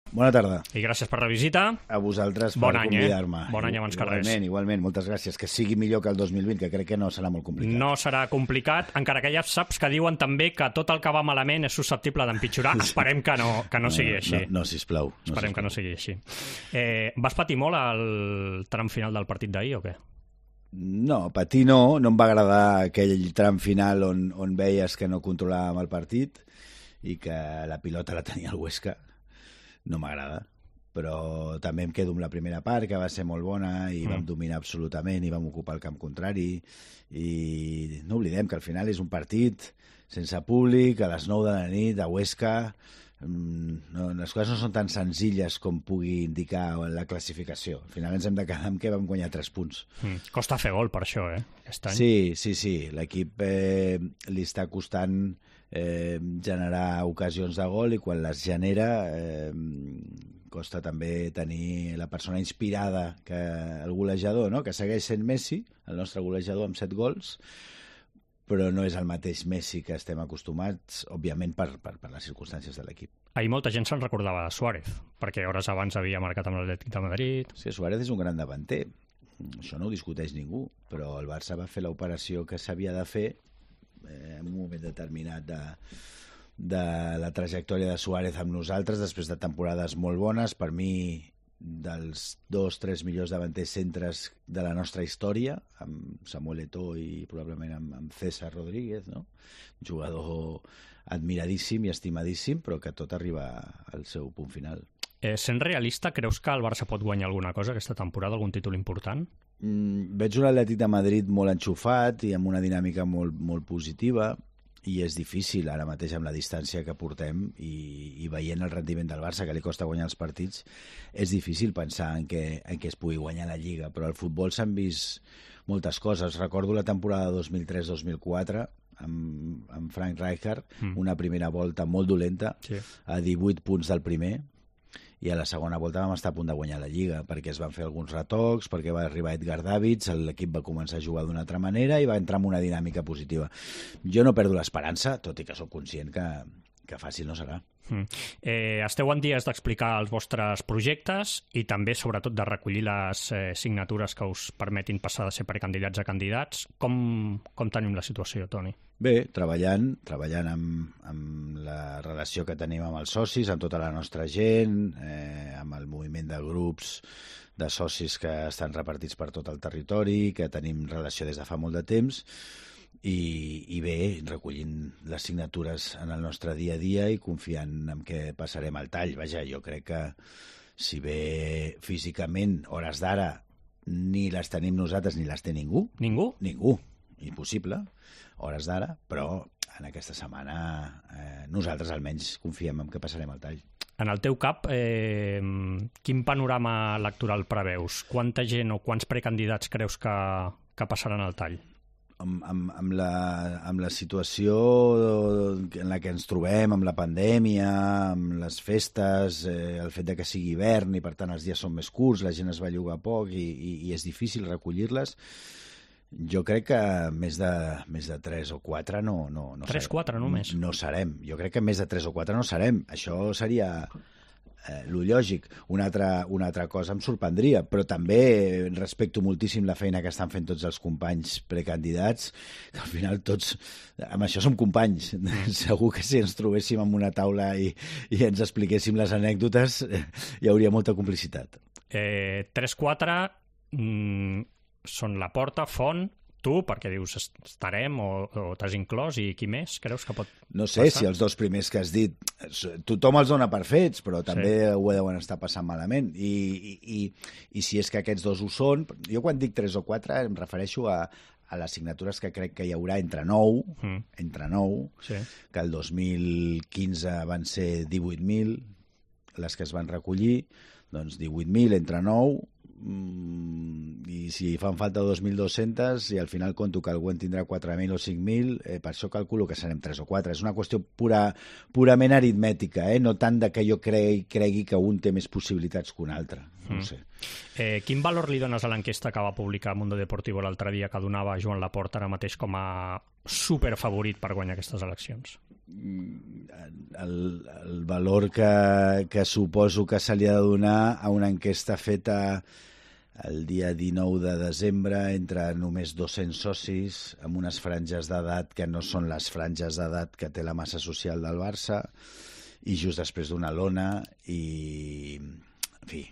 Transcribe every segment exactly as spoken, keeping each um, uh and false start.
Bona tarda. I gràcies per la visita. A vosaltres per bon any, convidar-me. Eh? Bon any abans que res. Igualment, igualment. Moltes gràcies. Que sigui millor que el dos mil vint, que crec que no serà molt complicat. No serà complicat, encara que ja saps que diuen també que tot el que va malament és susceptible d'empitjorar. Esperem que no, que no sigui així. No, no, sisplau. No, Esperem sisplau. que no sigui així. Eh, vas patir molt al tram final del partit d'ahir o què? No, patir no. No em va agradar aquell tram final on, on veies que no controlàvem el partit i que la pilota la tenia el Huesca. No m'agrada. Però també em quedo amb la primera part, que va ser molt bona i mm. vam dominar absolutament i vam ocupar el camp contrari i no oblidem que al final és un partit sense públic, a les nou de la nit, a Huesca. No, les coses no són tan senzilles com pugui indicar la classificació. Al final ens hem de quedar amb que vam guanyar tres punts. Mm. Costa fer gol per això, eh? Aquest any. Sí, sí, sí. L'equip eh, li està costant eh, generar ocasions de gol i quan les genera eh, costa també tenir la persona inspirada que el golejador, no? Que segueix sent Messi, el nostre golejador amb set gols, però no és el mateix Messi que estem acostumats, òbviament, per, per, per les circumstàncies de l'equip. Ahir molta gent se'n recordava de Suárez, perquè hores abans havia marcat amb l'Atlètic de Madrid. Sí, Suárez és un gran davanter, això no ho discuteix ningú, però el Barça va fer l'operació que s'havia de fer eh, en un moment determinat de, de la trajectòria de Suárez amb nosaltres, després de temporades molt bones, per mi dels dos, tres millors davanters centres de la nostra història, amb Samuel Eto'o i probablement amb, amb César Rodríguez, no? Jugador admiradíssim i estimadíssim, però que tot arriba al seu punt final. Eh, sent realista, creus que el Barça pot guanyar alguna cosa aquesta temporada, algun títol important? Mm, veig un Atlètic de Madrid molt enxufat i amb una dinàmica molt, molt positiva, i és difícil ara mateix amb la distància que portem i, i veient el rendiment del Barça, que li costa guanyar els partits, és difícil pensar en què, en què es pugui guanyar la Lliga, però al futbol s'han vist moltes coses. Recordo la temporada dos mil tres dos mil quatre amb, amb Frank Rijkaard, mm. una primera volta molt dolenta, sí. a divuit punts del primer, i a la segona volta vam estar a punt de guanyar la Lliga perquè es van fer alguns retocs, perquè va arribar Edgar Davids, l'equip va començar a jugar d'una altra manera i va entrar en una dinàmica positiva. Jo no perdo l'esperança, tot i que sóc conscient que, que fàcil no serà. Mm. Eh, esteu en dies d'explicar els vostres projectes i també, sobretot, de recollir les eh, signatures que us permetin passar de ser precandidats a candidats. Com, com tenim la situació, Toni? Bé, treballant, treballant amb, amb la relació que tenim amb els socis, amb tota la nostra gent, eh, amb el moviment de grups de socis que estan repartits per tot el territori, que tenim relació des de fa molt de temps, i, i bé, recollint les signatures en el nostre dia a dia i confiant en què passarem al tall. Vaja, jo crec que si bé físicament, hores d'ara, ni les tenim nosaltres ni les té ningú. Ningú? Ningú. Impossible, hores d'ara, però en aquesta setmana eh, nosaltres almenys confiem en que passarem al tall. En el teu cap, eh, quin panorama electoral preveus? Quanta gent o quants precandidats creus que, que passaran al tall? Amb, amb, amb, la, amb la situació en la que ens trobem, amb la pandèmia, amb les festes, eh, el fet de que sigui hivern i per tant els dies són més curts, la gent es va llogar poc i, i, i és difícil recollir-les, jo crec que més de, més de tres o quatre no, no, no tres, quatre només? No serem. Jo crec que més de tres o quatre no serem. Això seria eh, lo lògic. Una altra, una altra cosa em sorprendria, però també respecto moltíssim la feina que estan fent tots els companys precandidats, que al final tots, amb això som companys. Mm. Segur que si ens trobéssim en una taula i, i ens expliquéssim les anècdotes, eh, hi hauria molta complicitat. Eh, tres quatre... Mm... són la Porta, Font, tu, perquè dius estarem o, o t'has inclòs, i qui més creus que pot No sé passar? Si els dos primers que has dit, tothom els dona per fets, però també sí. ho deuen estar passant malament. I, i, i, I si és que aquests dos ho són, jo quan dic tres o quatre em refereixo a, a les signatures que crec que hi haurà entre nou, mm. entre nou, sí. que el dos mil quinze van ser divuit mil, les que es van recollir, doncs divuit mil entre nou, i si fan falta dos mil dos-cents i al final conto que algú en tindrà quatre mil o cinc mil, eh, per això calculo que serem tres o quatre. És una qüestió pura, purament aritmètica, eh? No tant de que jo cregui, cregui que un té més possibilitats que un altre. No mm. sé. Eh, quin valor li dones a l'enquesta que va publicar Mundo Deportivo l'altre dia, que donava Joan Laporta ara mateix com a superfavorit per guanyar aquestes eleccions? El, el valor que, que suposo que se li ha de donar a una enquesta feta el dia dinou de desembre entre només dos-cents socis, amb unes franges d'edat que no són les franges d'edat que té la massa social del Barça, i just després d'una lona i, en fi,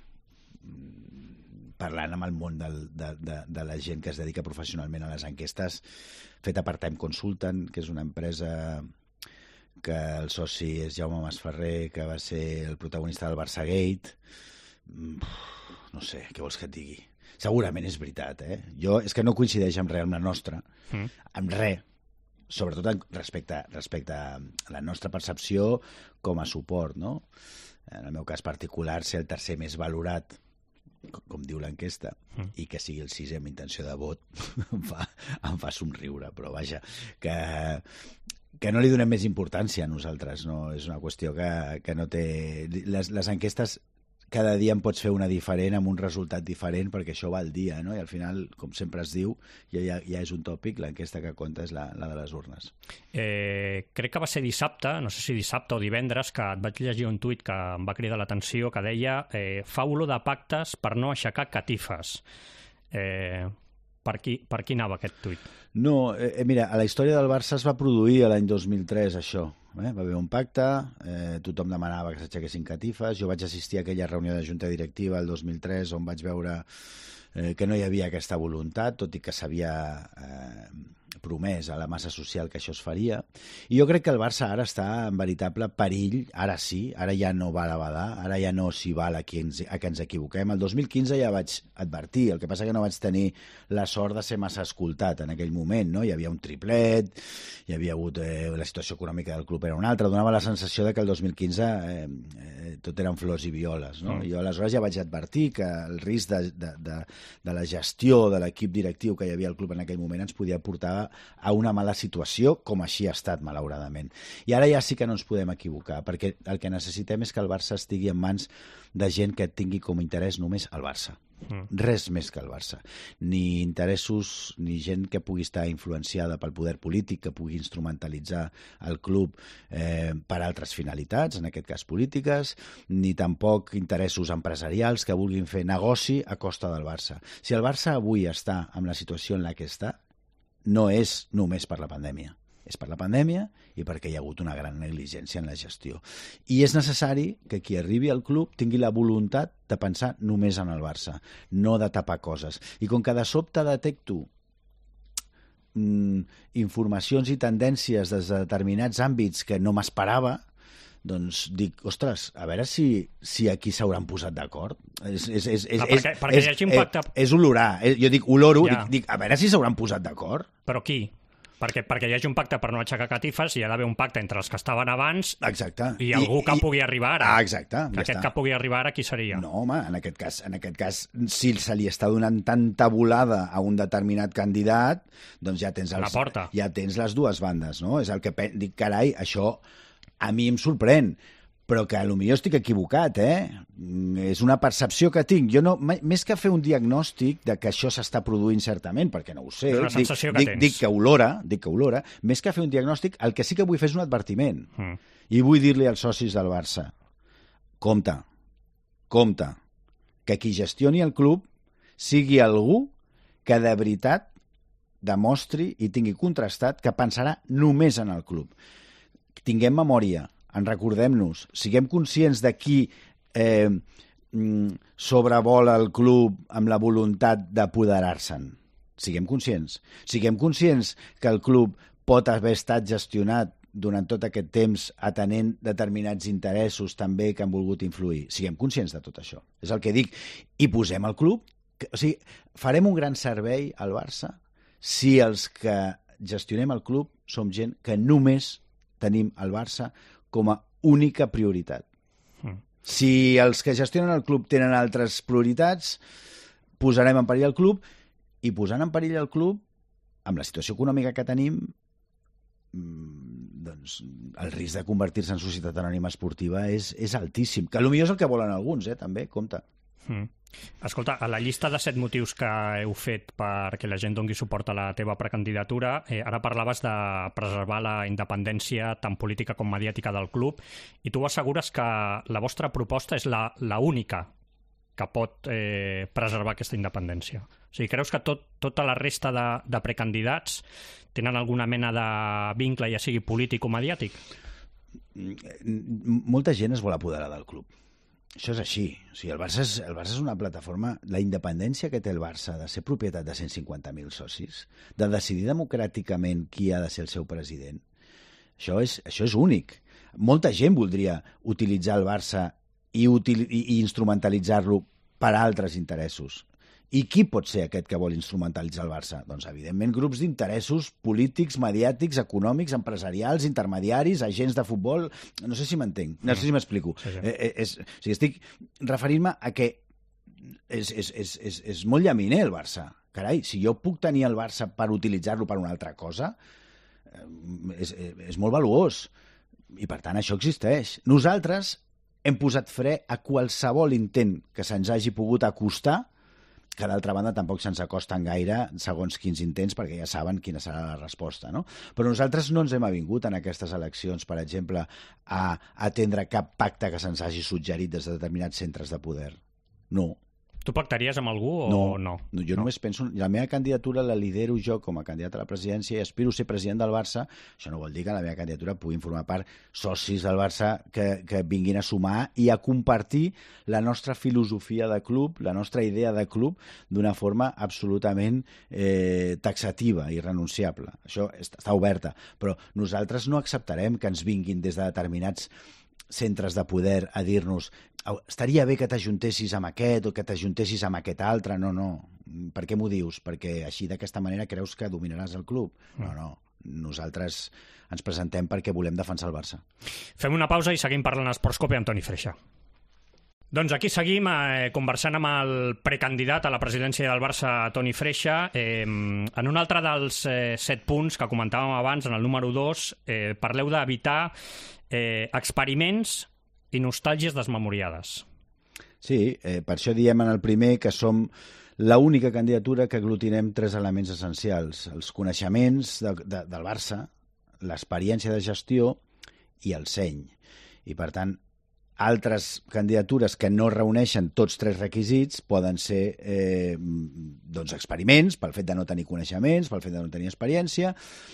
parlant amb el món del, de, de, de la gent que es dedica professionalment a les enquestes, feta per Time Consultant, que és una empresa que el soci és Jaume Masferrer, que va ser el protagonista del Barça Gate. No sé, què vols que et digui? Segurament és veritat, eh? Jo, és que no coincideix amb res amb la nostra, mm. amb res, sobretot respecte, respecte a la nostra percepció com a suport, no? En el meu cas particular, ser el tercer més valorat, com diu l'enquesta, mm. i que sigui el sisè amb intenció de vot, em fa, em fa somriure, però vaja, que, que no li donem més importància a nosaltres, no? És una qüestió que, que no té... Les, les enquestes, cada dia en pots fer una diferent, amb un resultat diferent, perquè això va al dia, no? I al final, com sempre es diu, ja, ja, ja és un tòpic, l'enquesta que compta és la, la de les urnes. Eh, crec que va ser dissabte, no sé si dissabte o divendres, que et vaig llegir un tuit que em va cridar l'atenció, que deia eh, fa olor de pactes per no aixecar catifes. Eh, per, qui, per qui anava aquest tuit? No, eh, mira, a la història del Barça es va produir l'any dos mil tres, això. Eh? Va haver un pacte, eh, tothom demanava que s'aixequessin catifes, jo vaig assistir a aquella reunió de junta directiva el dos mil tres on vaig veure eh, que no hi havia aquesta voluntat, tot i que s'havia eh, promès a la massa social que això es faria. I jo crec que el Barça ara està en veritable perill, ara sí, ara ja no val a badar, ara ja no s'hi val a que, ens, a que ens equivoquem. El dos mil quinze ja vaig advertir, el que passa que no vaig tenir la sort de ser massa escoltat en aquell moment, no? Hi havia un triplet, hi havia hagut eh, la situació econòmica del club era una altra, donava la sensació de que el dos mil quinze eh, eh, tot eren flors i violes, no? Mm. Jo aleshores ja vaig advertir que el risc de, de, de, de la gestió de l'equip directiu que hi havia al club en aquell moment ens podia portar a una mala situació, com així ha estat, malauradament. I ara ja sí que no ens podem equivocar, perquè el que necessitem és que el Barça estigui en mans de gent que tingui com a interès només el Barça. Mm. Res més que el Barça. Ni interessos, ni gent que pugui estar influenciada pel poder polític, que pugui instrumentalitzar el club eh, per altres finalitats, en aquest cas polítiques, ni tampoc interessos empresarials que vulguin fer negoci a costa del Barça. Si el Barça avui està en la situació en la que està, no és només per la pandèmia. És per la pandèmia i perquè hi ha hagut una gran negligència en la gestió. I és necessari que qui arribi al club tingui la voluntat de pensar només en el Barça, no de tapar coses. I com que de sobte detecto mm, informacions i tendències des de determinats àmbits que no m'esperava, doncs dic, ostres, a veure si, si aquí s'hauran posat d'acord. És, és, és, és, ah, perquè, perquè és, hi hagi impacte... és, és olorar. Jo dic, oloro, ja. dic, dic, a veure si s'hauran posat d'acord. Però qui? Perquè, perquè hi hagi un pacte per no aixecar catifes i hi ha d'haver un pacte entre els que estaven abans exacte. i algú I, que i... pugui arribar ara. Ah, exacte. Ja aquest està. que pugui arribar ara, qui seria? No, home, en aquest cas, en aquest cas, si se li està donant tanta volada a un determinat candidat, doncs ja tens, els, porta. ja tens les dues bandes, no? És el que dic, carai, això a mi em sorprèn, però que potser estic equivocat, eh? És una percepció que tinc. Jo no, més que fer un diagnòstic de que això s'està produint certament, perquè no ho sé, és una sensació dic, que dic, tens. Dic que olora, dic que olora, més que fer un diagnòstic, el que sí que vull fer és un advertiment. Mm. I vull dir-li als socis del Barça, compte, compte, que qui gestioni el club sigui algú que de veritat demostri i tingui contrastat que pensarà només en el club. Tinguem memòria, en recordem-nos, siguem conscients de qui eh, sobrevola el club amb la voluntat d'apoderar-se'n. Siguem conscients. Siguem conscients que el club pot haver estat gestionat durant tot aquest temps atenent determinats interessos també que han volgut influir. Siguem conscients de tot això. És el que dic. I posem el club... Que, o sigui, farem un gran servei al Barça si els que gestionem el club som gent que només tenim el Barça com a única prioritat. Mm. Si els que gestionen el club tenen altres prioritats, posarem en perill el club, i posant en perill el club, amb la situació econòmica que tenim, doncs el risc de convertir-se en societat anònima esportiva és, és altíssim. Que potser és el que volen alguns, eh, també, compte. Mm. Escolta, a la llista de set motius que heu fet perquè la gent doni suport a la teva precandidatura, eh, ara parlaves de preservar la independència tant política com mediàtica del club, i tu assegures que la vostra proposta és la, la única que pot eh, preservar aquesta independència. O sigui, creus que tot, tota la resta de, de precandidats tenen alguna mena de vincle, ja sigui polític o mediàtic? Molta gent es vol apoderar del club. Això és així. O sigui, el Barça és, el Barça és una plataforma... La independència que té el Barça de ser propietat de cent cinquanta mil socis, de decidir democràticament qui ha de ser el seu president, això és, això és únic. Molta gent voldria utilitzar el Barça i, util, i, i instrumentalitzar-lo per a altres interessos. I qui pot ser aquest que vol instrumentalitzar el Barça? Doncs, evidentment, grups d'interessos polítics, mediàtics, econòmics, empresarials, intermediaris, agents de futbol... No sé si m'entenc, no sé si m'explico. Sí, sí. Eh, és, o sigui, estic referint-me a que és, és, és, és, és molt llaminer el Barça. Carai, si jo puc tenir el Barça per utilitzar-lo per una altra cosa, és, és molt valuós. I, per tant, això existeix. Nosaltres hem posat fre a qualsevol intent que se'ns hagi pogut acostar, que d'altra banda tampoc se'ns acosten gaire segons quins intents, perquè ja saben quina serà la resposta, no? Però nosaltres no ens hem avingut en aquestes eleccions, per exemple, a atendre cap pacte que se'ns hagi suggerit des de determinats centres de poder. No. Tu pactaries amb algú o no? No, no jo no. només penso... La meva candidatura la lidero jo com a candidat a la presidència i aspiro a ser president del Barça. Això no vol dir que la meva candidatura puguin formar part socis del Barça que, que vinguin a sumar i a compartir la nostra filosofia de club, la nostra idea de club, d'una forma absolutament eh, taxativa i irrenunciable. Això està oberta. Però nosaltres no acceptarem que ens vinguin des de determinats centres de poder a dir-nos estaria bé que t'ajuntessis amb aquest o que t'ajuntessis amb aquest altre. No, no. Per què m'ho dius? Perquè així d'aquesta manera creus que dominaràs el club? No, no. Nosaltres ens presentem perquè volem defensar el Barça. Fem una pausa i seguim parlant a Sportscope amb Toni Freixa. Doncs aquí seguim eh, conversant amb el precandidat a la presidència del Barça, Toni Freixa. Eh, en un altre dels eh, set punts que comentàvem abans, en el número dos, eh, parleu d'evitar eh, experiments i nostàlgies desmemoriades. Sí, eh, per això diem en el primer que som l'única candidatura que aglutinem tres elements essencials: els coneixements de, de, del Barça, l'experiència de gestió i el seny. I, per tant, altres candidatures que no reuneixen tots tres requisits poden ser eh, doncs experiments, pel fet de no tenir coneixements, pel fet de no tenir experiència,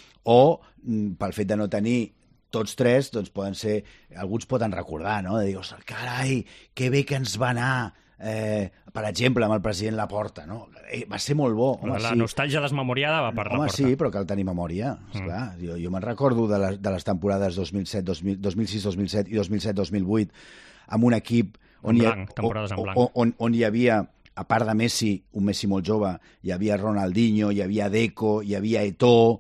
o pel fet de no tenir tots tres, doncs poden ser... Alguns poden recordar, no?, de dir, ostres, carai, que bé que ens va anar, eh, per exemple, amb el president Laporta, no? Eh, va ser molt bo. Home, la sí. nostàlgia desmemoriada va per Home, Laporta. sí, però cal tenir memòria, esclar. Mm. Jo, jo me'n recordo de les, de les temporades dos mil set, dos mil, dos mil sis dos mil set i dos mil set dos mil vuit amb un equip on, en hi, blanc, temporades en blanc. on, on, on hi havia, a part de Messi, un Messi molt jove, hi havia Ronaldinho, hi havia Deco, hi havia Eto'o,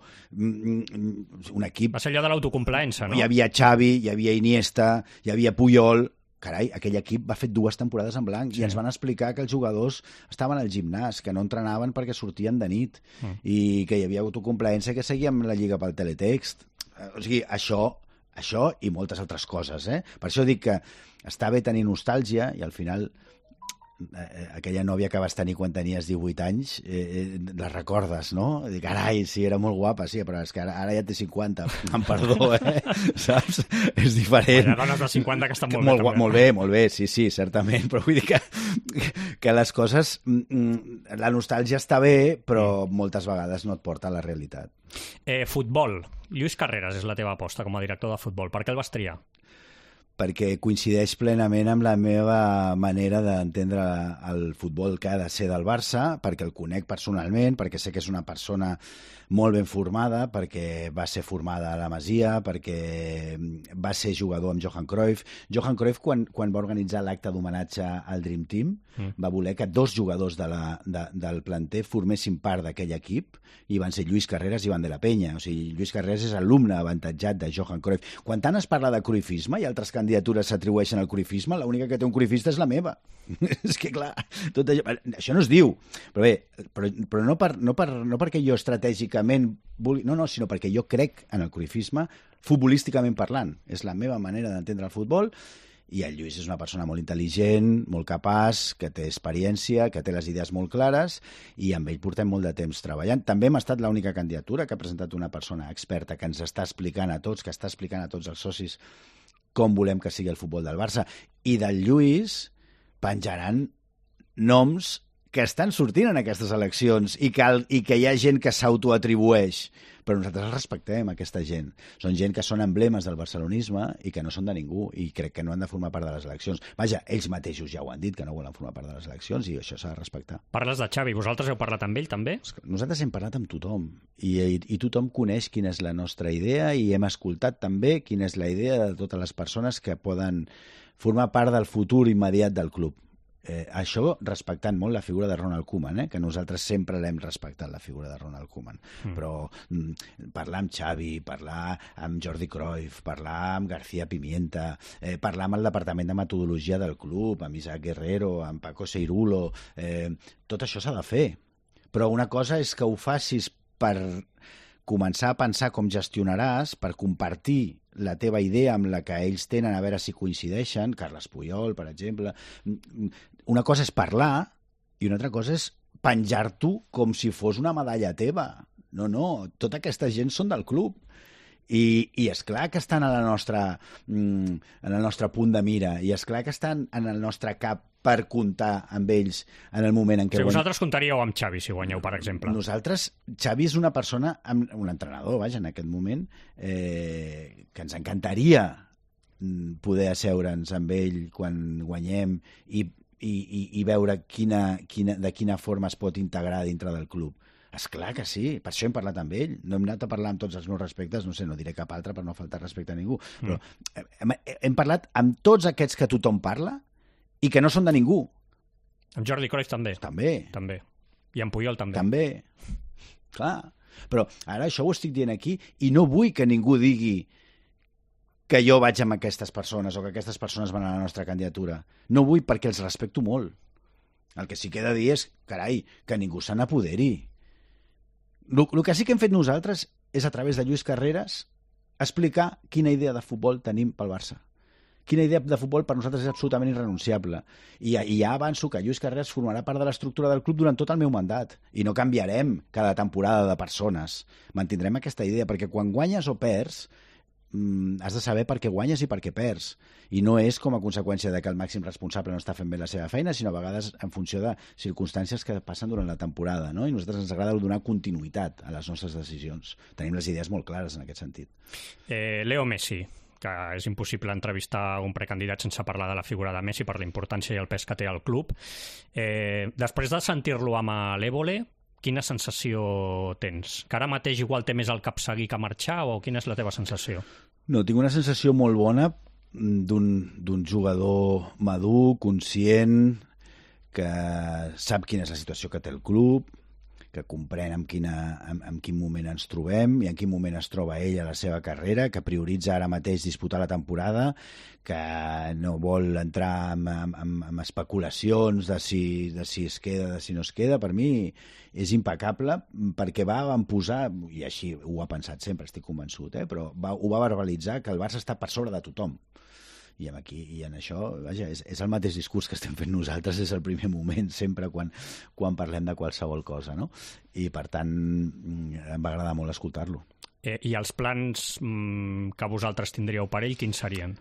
un equip... Va ser allò de l'autocomplaença, no? Hi havia Xavi, hi havia Iniesta, hi havia Puyol... Carai, aquell equip va fer dues temporades en blanc, sí, i ens van explicar que els jugadors estaven al gimnàs, que no entrenaven perquè sortien de nit, mm. i que hi havia autocomplaença, que seguíem la Lliga pel teletext. O sigui, això, això i moltes altres coses, eh? Per això dic que està bé tenir nostàlgia i al final eh, aquella nòvia que vas tenir quan tenies divuit anys, eh, la recordes, no? Dic, carai, sí, era molt guapa, sí, però és que ara, ara ja té cinquanta, em perdó, eh? Saps? És diferent. Hi ha dones de cinquanta que estan molt, molt bé. També. Molt bé, molt bé, sí, sí, certament, però vull dir que, que les coses... La nostàlgia està bé, però moltes vegades no et porta a la realitat. Eh, futbol. Lluís Carreras és la teva aposta com a director de futbol. Per què el vas triar? Perquè coincideix plenament amb la meva manera d'entendre el futbol que ha de ser del Barça, perquè el conec personalment, perquè sé que és una persona molt ben formada, perquè va ser formada a la Masia, perquè va ser jugador amb Johan Cruyff. Johan Cruyff, quan, quan va organitzar l'acte d'homenatge al Dream Team, mm. va voler que dos jugadors de la, de, del planter formessin part d'aquell equip, i van ser Lluís Carreras i Iván de la Peña. O sigui, Lluís Carreras és alumne avantatjat de Johan Cruyff. Quan tant es parla de cruifisme i altres candidatures s'atribueixen al cruifisme, l'única que té un cruifista és la meva. És que, clar, tot això, això no es diu. Però bé, però, però no, per, no, per, no perquè jo estratègicament vulgui... No, no, sinó perquè jo crec en el cruifisme futbolísticament parlant. És la meva manera d'entendre el futbol I el Lluís és una persona molt intel·ligent, molt capaç, que té experiència, que té les idees molt clares, i amb ell portem molt de temps treballant. També hem estat l'única candidatura que ha presentat una persona experta que ens està explicant a tots, que està explicant a tots els socis com volem que sigui el futbol del Barça. I del Lluís penjaran noms que estan sortint en aquestes eleccions i que, el, i que hi ha gent que s'autoatribueix, però nosaltres respectem aquesta gent. Són gent que són emblemes del barcelonisme i que no són de ningú, i crec que no han de formar part de les eleccions. Vaja, ells mateixos ja ho han dit, que no volen formar part de les eleccions, i això s'ha de respectar. Parles de Xavi, vosaltres heu parlat amb ell també? Nosaltres hem parlat amb tothom, i, i, i tothom coneix quina és la nostra idea, i hem escoltat també quina és la idea de totes les persones que poden formar part del futur immediat del club. Eh, això respectant molt la figura de Ronald Koeman, eh? Que nosaltres sempre l'hem respectat, la figura de Ronald Koeman. Mm. Però mm, parlar amb Xavi, parlar amb Jordi Cruyff, parlar amb García Pimienta, eh, parlar amb el departament de metodologia del club, amb Isaac Guerrero, amb Paco Seirulo, eh, tot això s'ha de fer. Però una cosa és que ho facis per començar a pensar com gestionaràs, per compartir la teva idea amb la que ells tenen, a veure si coincideixen, Carles Puyol, per exemple. Una cosa és parlar i una altra cosa és penjar-t'ho com si fos una medalla teva. No, no, tota aquesta gent són del club. I, i és clar que estan a la nostra, en el nostre punt de mira, i és clar que estan en el nostre cap per comptar amb ells en el moment en què... Si vosaltres comptaríeu amb Xavi, si guanyeu, per exemple. Nosaltres, Xavi és una persona, un entrenador, vaja, en aquest moment, eh, que ens encantaria poder asseure'ns amb ell quan guanyem i, i, i, i veure quina, quina, de quina forma es pot integrar dintre del club. És clar que sí, per això hem parlat amb ell. No hem anat a parlar amb tots els meus respectes, no sé, no diré cap altre per no faltar respecte a ningú, però mm. hem, hem parlat amb tots aquests que tothom parla i que no són de ningú. Amb Jordi Cruyff també. També. També. I amb Puyol també. També. Clar. Però ara això ho estic dient aquí i no vull que ningú digui que jo vaig amb aquestes persones o que aquestes persones van a la nostra candidatura. No vull, perquè els respecto molt. El que sí que he de dir és, carai, que ningú se n'apoderi. El, el que sí que hem fet nosaltres és, a través de Lluís Carreras, explicar quina idea de futbol tenim pel Barça. Quina idea de futbol per nosaltres és absolutament irrenunciable. I, i ja avanço que Lluís Carreras formarà part de l'estructura del club durant tot el meu mandat. I no canviarem cada temporada de persones. Mantindrem aquesta idea, perquè quan guanyes o perds, mm, has de saber per què guanyes i per què perds. I no és com a conseqüència de que el màxim responsable no està fent bé la seva feina, sinó a vegades en funció de circumstàncies que passen durant la temporada, no? I a nosaltres ens agrada donar continuïtat a les nostres decisions. Tenim les idees molt clares en aquest sentit. Eh, Leo Messi, que és impossible entrevistar un precandidat sense parlar de la figura de Messi per la importància i el pes que té al club. Eh, després de sentir-lo amb l'Évole, quina sensació tens? Que ara mateix igual té més el cap seguir que marxar, o quina és la teva sensació? No, tinc una sensació molt bona d'un jugador madur, conscient, que sap quina és la situació que té el club, que comprèn en, quina, en, en quin moment ens trobem i en quin moment es troba ell a la seva carrera, que prioritza ara mateix disputar la temporada, que no vol entrar en, en, en especulacions de si, de si es queda, de si no es queda. Per mi és impecable, perquè va posar, i així ho ha pensat sempre, estic convençut, eh, però va, ho va verbalitzar, que el Barça està per sobre de tothom. I aquí, i en això, vaja, és, és el mateix discurs que estem fent nosaltres des del primer moment, sempre quan, quan parlem de qualsevol cosa, no? I, per tant, em va agradar molt escoltar-lo. Eh, I els plans mm, que vosaltres tindríeu per ell, quins serien?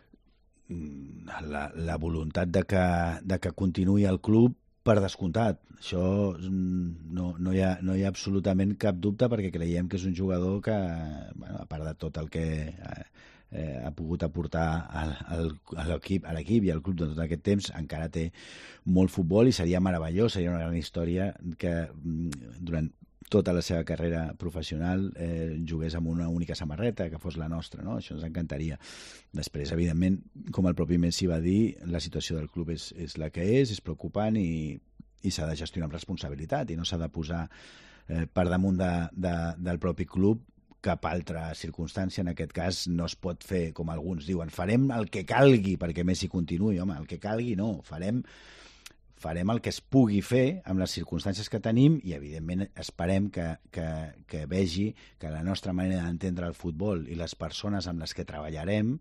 La, la voluntat de que, de que continuï el club, per descomptat. Això no, no, hi ha, no hi ha absolutament cap dubte, perquè creiem que és un jugador que, bueno, a part de tot el que... Eh, Eh, ha pogut aportar al, al, a l'equip a l'equip i al club de tot aquest temps, encara té molt futbol i seria meravellós, seria una gran història que durant tota la seva carrera professional eh, jugués amb una única samarreta, que fos la nostra, no? Això ens encantaria. Després, evidentment, com el propi Messi va dir, la situació del club és, és la que és, és preocupant i, i s'ha de gestionar amb responsabilitat i no s'ha de posar eh, per damunt de, de, del propi club cap altra circumstància. En aquest cas no es pot fer, com alguns diuen, farem el que calgui perquè Messi continuï. Home, el que calgui no, farem, farem el que es pugui fer amb les circumstàncies que tenim i, evidentment, esperem que, que, que vegi que la nostra manera d'entendre el futbol i les persones amb les que treballarem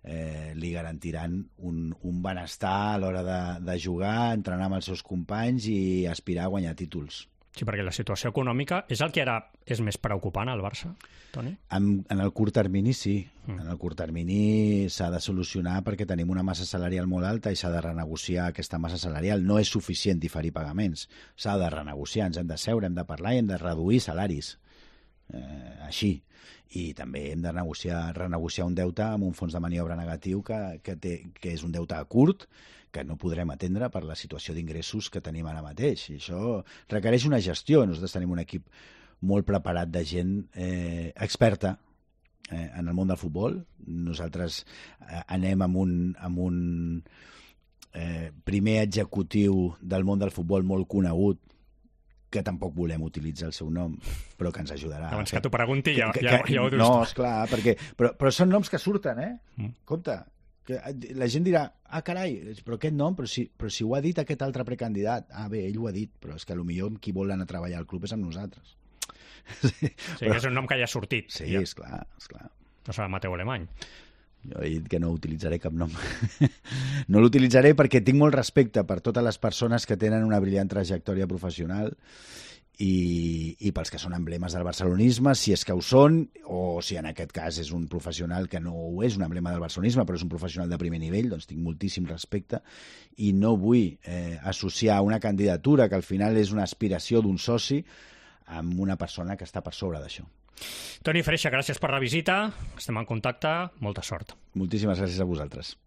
eh, li garantiran un, un benestar a l'hora de, de jugar, entrenar amb els seus companys i aspirar a guanyar títols. Sí, perquè la situació econòmica és el que ara és més preocupant al Barça, Toni? En, en el curt termini, sí. Mm. En el curt termini s'ha de solucionar perquè tenim una massa salarial molt alta i s'ha de renegociar aquesta massa salarial. No és suficient diferir pagaments. S'ha de renegociar, ens hem de seure, hem de parlar i hem de reduir salaris. Eh, així. I també hem de negociar, renegociar un deute amb un fons de maniobra negatiu que, que, té, que és un deute a curt, que no podrem atendre per la situació d'ingressos que tenim ara mateix. I això requereix una gestió. Nosaltres tenim un equip molt preparat de gent eh, experta eh, en el món del futbol. Nosaltres eh, anem amb un, amb un eh, primer executiu del món del futbol molt conegut, que tampoc volem utilitzar el seu nom, però que ens ajudarà. Abans que t'ho pregunti, ja, que, ja, que, ja ho dius. No, esclar, perquè, però, però són noms que surten, eh? Mm. Compte, que la gent dirà, ah, carai, però aquest nom, però si, però si ho ha dit aquest altre precandidat. Ah, bé, ell ho ha dit, però és que potser qui vol anar a treballar al club és amb nosaltres. Sí, sí però... que és un nom que ja ha sortit. Sí, ja. esclar, esclar. No serà Mateu Alemany. Jo he dit que no utilitzaré cap nom. No l'utilitzaré perquè tinc molt respecte per totes les persones que tenen una brillant trajectòria professional i, i pels que són emblemes del barcelonisme, si és que ho són, o si en aquest cas és un professional que no ho és, un emblema del barcelonisme, però és un professional de primer nivell, doncs tinc moltíssim respecte i no vull eh, associar una candidatura que al final és una aspiració d'un soci amb una persona que està per sobre d'això. Toni Freixa, gràcies per la visita, estem en contacte, molta sort. Moltíssimes gràcies a vosaltres.